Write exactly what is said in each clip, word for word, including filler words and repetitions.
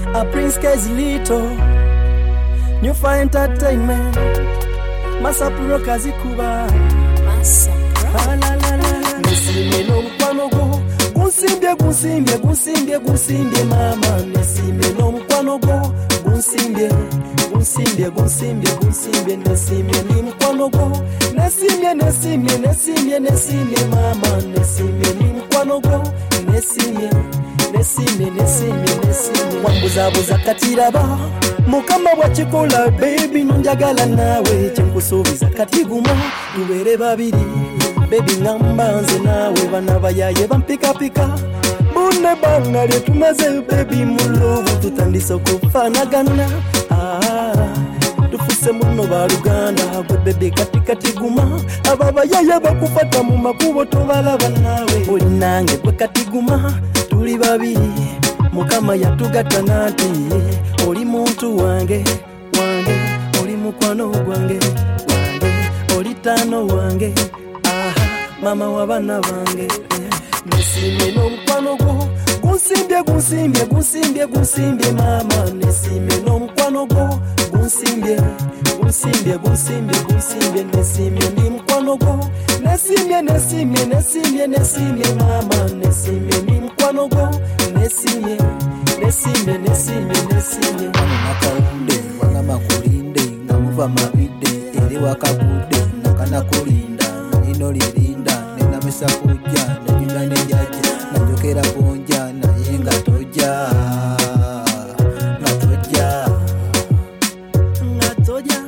A Prince Kazilito, New Fire Entertainment, Masapuro Kazikuba, Masapuro, la la la, Nesime no mkwano go, Gunsimbye, gunsimbye, gunsimbye, gunsimbye mama, Nesime no mkwano go, Gunsimbye, gunsimbye, gunsimbye, gunsimbye, Nesime ni mkwano go, Nesime, Nesime, Nesime, Nesime mama, Nesime ni mkwano go, Nesime, Nesime, Nesime, Nesime Wambuzabuza katiraba Mukama wachikola baby nunjagala nawe Chenkusubiza katiguma Tuwere babiri Baby ngamba nze nawe Bana bayaye bampika pika Bune bangale tumaze baby muluvu Tutandisa kufanagana Ah Tufuse muno baruganda Gwe baby katika tiguma Ababa yaya bakufata mu makubo tobalaba nawe Olinange gwe katiguma Tuli babiri Mukama yatugatta nati Oli muntu wange wange Oli mukwano gwange wange Oli tano wange aha mama wabana bange Nesime no mukwano gwo Gunsimbye gunsimbye gunsimbye gunsimbye mama Nesime no mukwano gwo Gunsimbye gunsimbye gunsimbye gunsimbye Nesime ni mukwano gwo Nesime nesime nesime nesime mama Nesime ni mukwano gwo Nesime nesime nesime nesime Nakawunde wanga makulinde ngamuva mabide eri wakagude nakana kulinda ino lirinda nena mesa kujja nina nejaje najokera bonja naye nga toja ngatoja ngatoja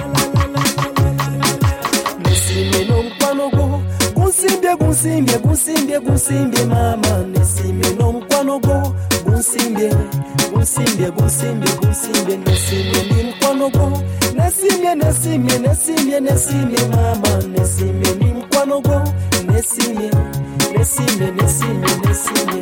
Nesime no mukwano gwo Gunsimbye gunsimbye gunsimbye gunsimbye mama Nesime no mukwano gwo Gunsimbye gunsimbye gunsimbye gunsimbye Nesime ni mukwano gwo Nesime nesime nesime nesime mama Nesime ni mukwano gwo Nesime nesime nesime nesime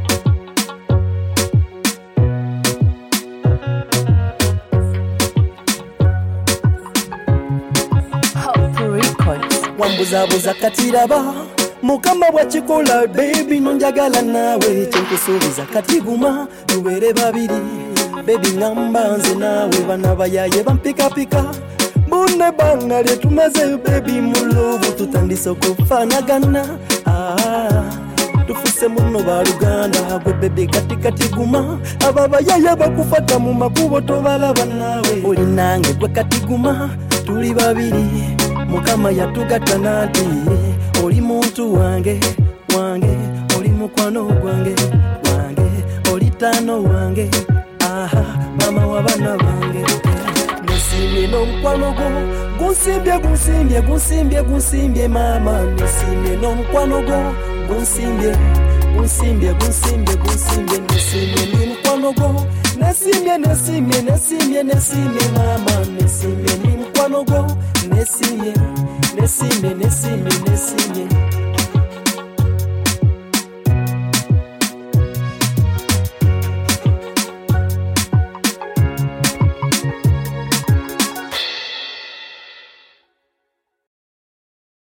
Wambuzabuza katiraba Mukama wachikola baby nunjagala nawe Chenkusubiza katiguma Tuwere babiri Baby ngamba nze nawe Bana bayaye bampika pika Bune bangale tumaze baby muluvu Tutandisa kufanagana Ah Tufuse muno baruganda Gwe baby katika tiguma Ababa yaya bakufata mu makubo tobalaba nawe Olinange gwe katiguma Tuli babiri Mukama yatugatta nati Oli muntu wange wange Oli mukwano gwange wange Oli tano wange aha mama wabana bange Nesime no mukwano gwo Gunsimbye gunsimbye gunsimbye gunsimbye mama Nesime no mukwano gwo Gunsimbye gunsimbye gunsimbye gunsimbye Nesime ni mukwano gwo Nesime nesime nesime nesime mama Nesime ni mukwano gwo Nesime nesime nesime nesime